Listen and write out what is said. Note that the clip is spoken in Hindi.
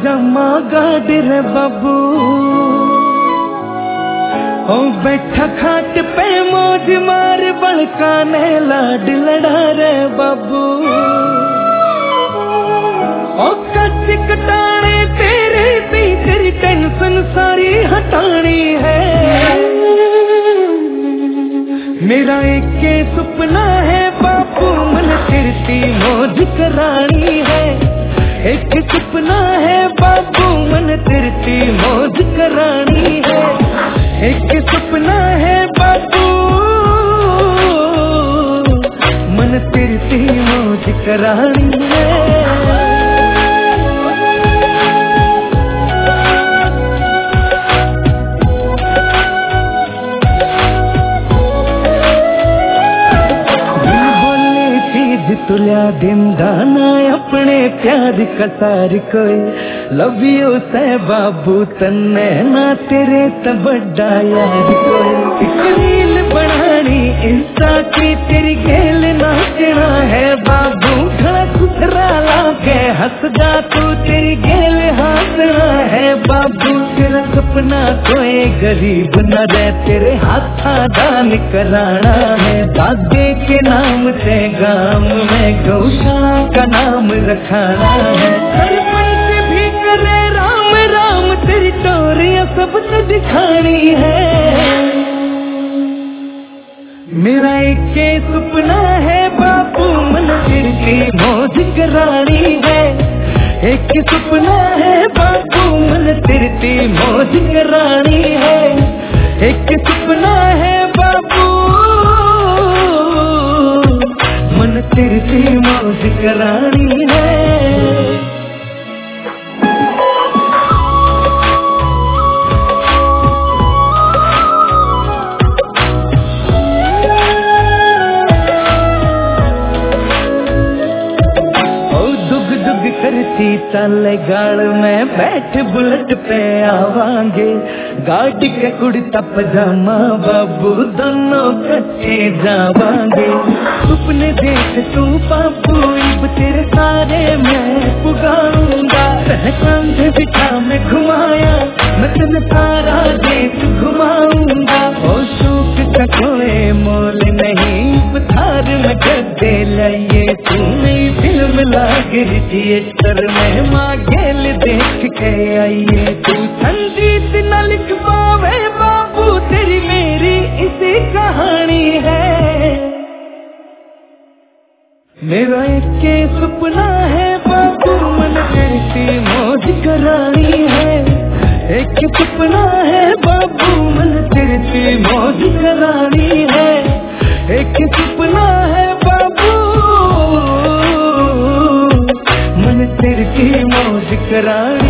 पजामा गाड़ रे बाबू, ओ बैठा खाट पे मौज मार बड़काने लाड लड़ा रे बाबू। ओ कच कटाने तेरे दी तेरी टेंशन सारी हटानी है। मेरा एक सपना है बापू मन फिरती मौज करानी है। एक सपना है बाबू मन फिरती मौज करानी है। एक सपना है बाबू मन फिरती मौज करानी है। तुलिया दिंदा ना अपने प्यार का सार कोई, लव यू से बाबू तन्ने ना तेरे त बड़ा यार कोई। एक रील बनानी इंस्टा की तेरी गेल नाचना है बाबू, खड़ा खुदरा लाके हंस जा तू तेरी गेल हंसना है बाबू। तेरा सपना कोई गरीब न रहे तेरे हाथा दान कराना है। दादे के नाम से गांव में गौशाला का नाम रखाना है। सरपंच भी करे राम राम तेरी टोरियां सबको दिखानी है। मेरा एक सपना है बापू मन फिरती मौज करानी है। एक सपना है बापू मन फिरती मौज करानी है। एक सपना है बापू मन फिरती मौज करानी है। करती ताले गाल में बैठ बुलेट पे आवांगे। गाड़ी के कुर्ता पजामा बाबू दोनों कच्चे जावांगे। सुपने देख तू बाबू इब तेरे सारे मैं पुगाऊंगा। कंधे बिठा में घुमाया मैं तेरे सारा देश घुमाऊंगा। ओ शौक का कोई मोल नहीं पथार में गद्दे लाइए। तू नई फिल्म लाग रही थिएटर में माँ गेल देख के आइए। तू संगीत न लिख पावे बाबू तेरी मेरी इसी कहानी है। मेरा एक सपना है बाबू मन फिरती मौज करानी है। एक सपना है बाबू मन फिरती मौज करानी है। एक सपना है बाबू मन फिरती मौज करानी